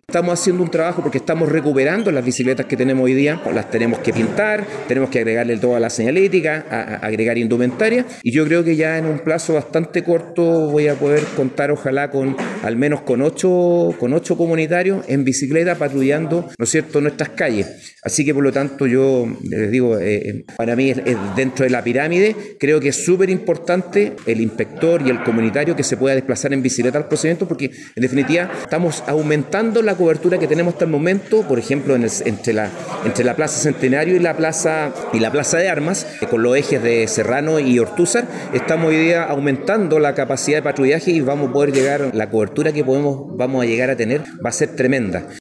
Estamos haciendo un trabajo porque estamos recuperando las bicicletas que tenemos hoy día, las tenemos que pintar, tenemos que agregarle toda la señalética, agregar indumentaria, y yo creo que ya en un plazo bastante corto voy a poder contar, ojalá, con al menos con ocho comunitarios en bicicleta patrullando, ¿no es cierto?, nuestras calles. Así que por lo tanto yo les digo, para mí es dentro de la pirámide, creo que es súper importante el inspector y el comunitario que se pueda desplazar en bicicleta al procedimiento, porque en definitiva estamos aumentando la cobertura que tenemos hasta el momento, por ejemplo, entre la Plaza Centenario y la Plaza de Armas, con los ejes de Serrano y Ortúzar, estamos hoy día aumentando la capacidad de patrullaje y vamos a poder llegar, la cobertura que vamos a llegar a tener va a ser tremenda.